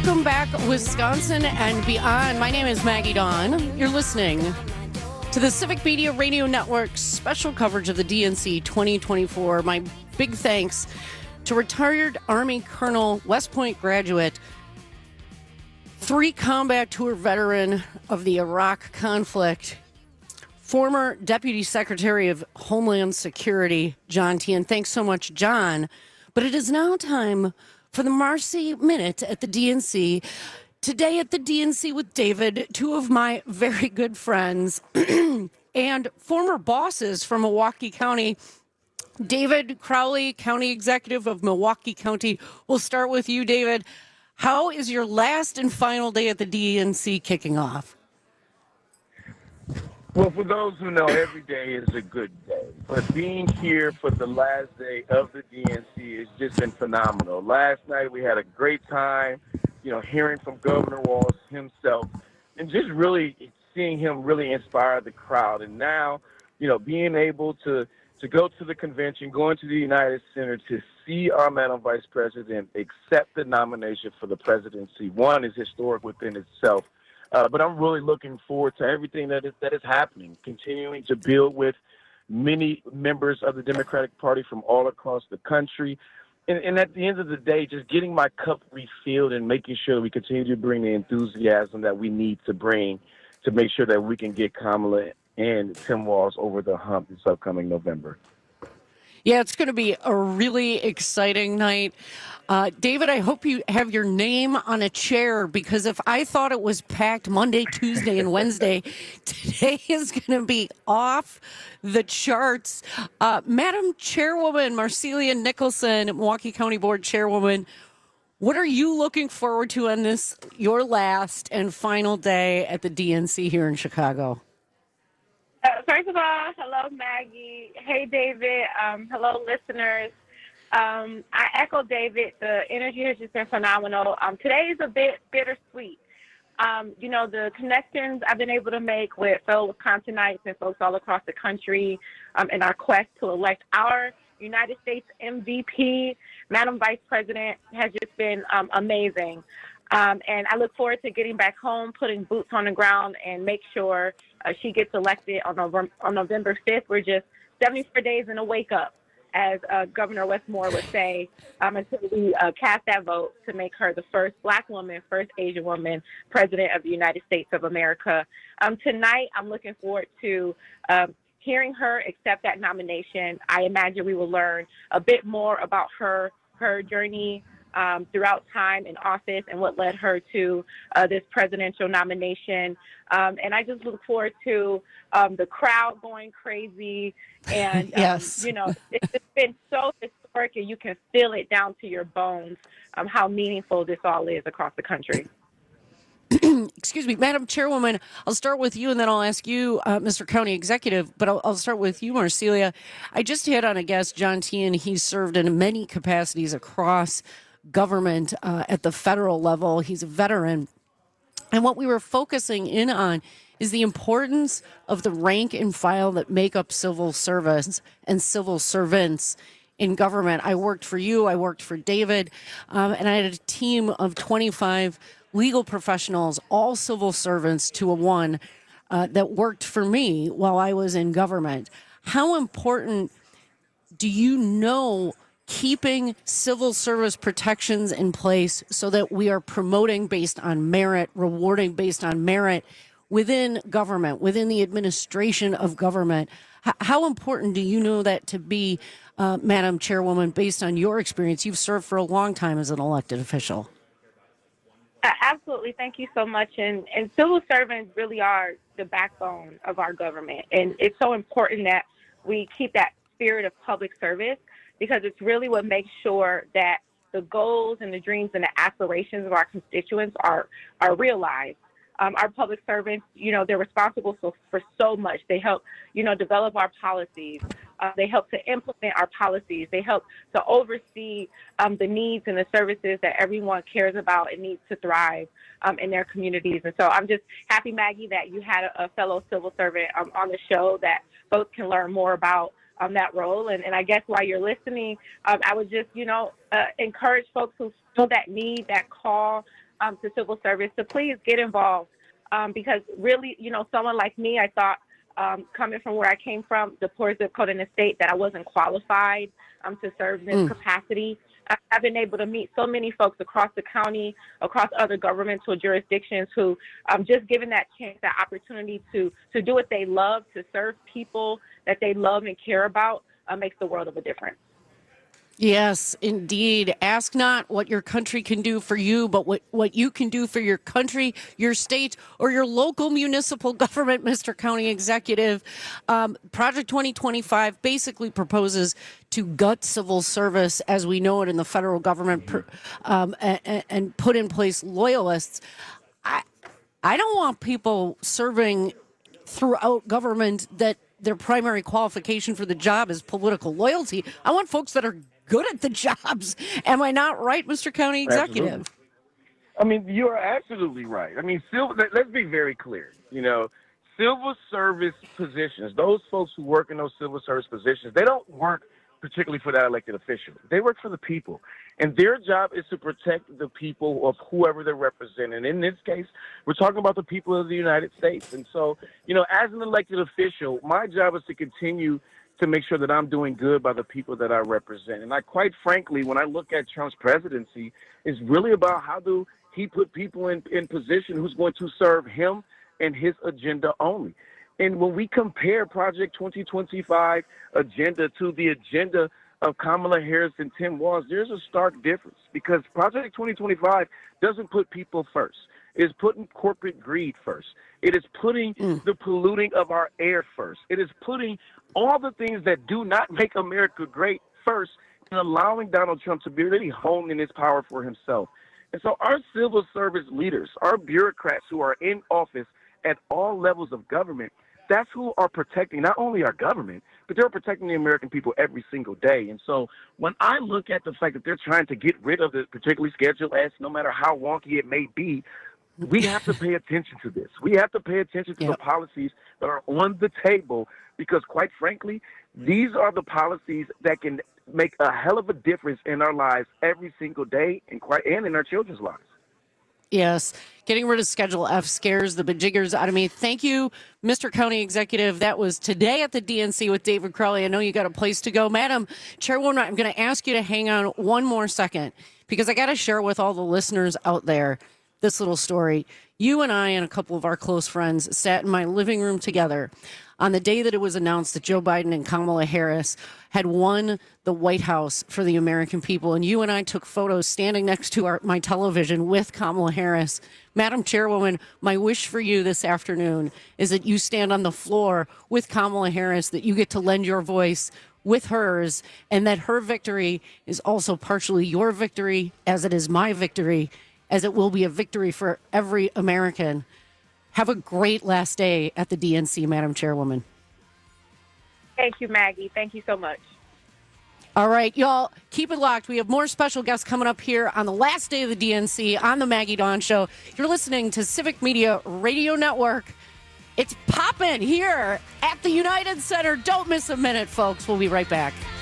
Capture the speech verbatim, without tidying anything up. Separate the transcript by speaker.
Speaker 1: Welcome back, Wisconsin and beyond. My name is Maggie Dawn. You're listening to the Civic Media Radio Network's special coverage of the D N C twenty twenty-four. My big thanks to retired Army Colonel, West Point graduate, three combat tour veteran of the Iraq conflict, former Deputy Secretary of Homeland Security, John Teehan. Thanks so much, John. But it is now time for the Marcy Minute at the D N C. Today at the D N C with David, two of my very good friends and former bosses from Milwaukee County. David Crowley, County Executive of Milwaukee County. We'll start with you, David. How is your last and final day at the D N C kicking off?
Speaker 2: Well, for those who know, every day is a good day. But being here for the last day of the D N C has just been phenomenal. Last night we had a great time, you know, hearing from Governor Walz himself and just really seeing him really inspire the crowd. And now, you know, being able to, to go to the convention, going to the United Center to see our Madam Vice President accept the nomination for the presidency, one, is historic within itself. Uh, but I'm really looking forward to everything that is that is happening, continuing to build with many members of the Democratic Party from all across the country. And, and at the end of the day, just getting my cup refilled and making sure we continue to bring the enthusiasm that we need to bring to make sure that we can get Kamala and Tim Walz over the hump this upcoming November.
Speaker 1: Yeah, it's going to be a really exciting night. Uh, David, I hope you have your name on a chair, because if I thought it was packed Monday, Tuesday, and Wednesday, today is going to be off the charts. Uh, Madam Chairwoman Marcelia Nicholson, Milwaukee County Board Chairwoman, what are you looking forward to on this, your last and final day at the D N C here in Chicago?
Speaker 3: Uh, first of all, hello, Maggie. Hey, David. Um, hello, listeners. Um, I echo David. The energy has just been phenomenal. Um, today is a bit bittersweet. Um, you know, the connections I've been able to make with fellow Wisconsinites and folks all across the country um, in our quest to elect our United States M V P, Madam Vice President, has just been um, amazing. Um, and I look forward to getting back home, putting boots on the ground, and make sure uh, she gets elected on November, on November fifth. We're just seventy-four days in a wake-up, as uh, Governor Wes Moore would say, um, until we uh, cast that vote to make her the first Black woman, first Asian woman president of the United States of America. Um, tonight, I'm looking forward to um, hearing her accept that nomination. I imagine we will learn a bit more about her, her journey Um, throughout time in office and what led her to uh, this presidential nomination. Um, and I just look forward to um, the crowd going crazy. And, um,
Speaker 1: yes.
Speaker 3: you know, it's just been so historic, and you can feel it down to your bones, um, how meaningful this all is across the country.
Speaker 1: Excuse me, Madam Chairwoman, I'll start with you and then I'll ask you, uh, Mister County Executive, but I'll, I'll start with you, Marcelia. I just had on a guest, John Teehan. He's served in many capacities across government uh, at the federal level. He's a veteran. And what we were focusing in on is the importance of the rank and file that make up civil service and civil servants in government. I worked for you. I worked for David. Um, and I had a team of twenty-five legal professionals, all civil servants to a one, uh, that worked for me while I was in government. How important do you know keeping civil service protections in place so that we are promoting based on merit, rewarding based on merit within government, within the administration of government? H- how important do you know that to be, uh, Madam Chairwoman, based on your experience? You've served for a long time as an elected official.
Speaker 3: Uh, absolutely. Thank you so much. And, and civil servants really are the backbone of our government. And it's so important that we keep that spirit of public service, because it's really what makes sure that the goals and the dreams and the aspirations of our constituents are are realized. Um, our public servants, you know, they're responsible for, for so much. They help, you know, develop our policies. Uh, they help to implement our policies. They help to oversee um, the needs and the services that everyone cares about and needs to thrive um, in their communities. And so I'm just happy, Maggie, that you had a, a fellow civil servant um, on the show that folks can learn more about um, that role. And, and I guess while you're listening, um, I would just, you know, uh, encourage folks who feel that need, that call, um, to civil service to please get involved. Um, because really, you know, someone like me, I thought, um, coming from where I came from, the poor zip code in the state, that I wasn't qualified um, to serve in this
Speaker 1: Mm.
Speaker 3: capacity. I've been able to meet so many folks across the county, across other governmental jurisdictions who um, just given that chance, that opportunity to, to do what they love, to serve people that they love and care about, uh, makes the world of a difference.
Speaker 1: Yes, indeed. Ask not what your country can do for you, but what, what you can do for your country, your state, or your local municipal government, Mister County Executive. Um, Project twenty twenty-five basically proposes to gut civil service as we know it in the federal government per, um, and, and put in place loyalists. I, I don't want people serving throughout government that their primary qualification for the job is political loyalty. I want folks that are good at the jobs. Am I not right, Mister County Executive?
Speaker 2: Absolutely. I mean, you are absolutely right. I mean, civil, let's be very clear. You know, civil service positions, those folks who work in those civil service positions, they don't work particularly for that elected official. They work for the people. And their job is to protect the people of whoever they're representing. In this case, we're talking about the people of the United States. And so, you know, as an elected official, my job is to continue to make sure that I'm doing good by the people that I represent. And I, quite frankly, when I look at Trump's presidency, it's really about how do he put people in, in position who's going to serve him and his agenda only. And when we compare Project twenty twenty-five agenda to the agenda of Kamala Harris and Tim Walz, there's a stark difference because Project twenty twenty-five doesn't put people first. It is putting corporate greed first. It is putting mm. the polluting of our air first. It is putting all the things that do not make America great first and allowing Donald Trump to be really hone in his power for himself. And so our civil service leaders, our bureaucrats who are in office at all levels of government, that's who are protecting not only our government, but they're protecting the American people every single day. And so when I look at the fact that they're trying to get rid of the particularly Schedule S, no matter how wonky it may be, we have to pay attention to this. We have to pay attention to yep. the policies that are on the table because, quite frankly, these are the policies that can make a hell of a difference in our lives every single day and, quite, and in our children's lives.
Speaker 1: Yes. Getting rid of Schedule F scares the bejiggers out of me. Thank you, Mister County Executive. That was Today at the D N C with David Crowley. I know you got a place to go. Madam Chairwoman, I'm going to ask you to hang on one more second because I got to share with all the listeners out there this little story. You and I and a couple of our close friends sat in my living room together on the day that it was announced that Joe Biden and Kamala Harris had won the White House for the American people. And you and I took photos standing next to our, my television with Kamala Harris. Madam Chairwoman, my wish for you this afternoon is that you stand on the floor with Kamala Harris, that you get to lend your voice with hers, and that her victory is also partially your victory, as it is my victory, as it will be a victory for every American. Have a great last day at the D N C, Madam Chairwoman.
Speaker 3: Thank you, Maggie. Thank you so much.
Speaker 1: All right, y'all, keep it locked. We have more special guests coming up here on the last day of the D N C on the Maggie Dawn Show. You're listening to Civic Media Radio Network. It's popping here at the United Center. Don't miss a minute, folks. We'll be right back.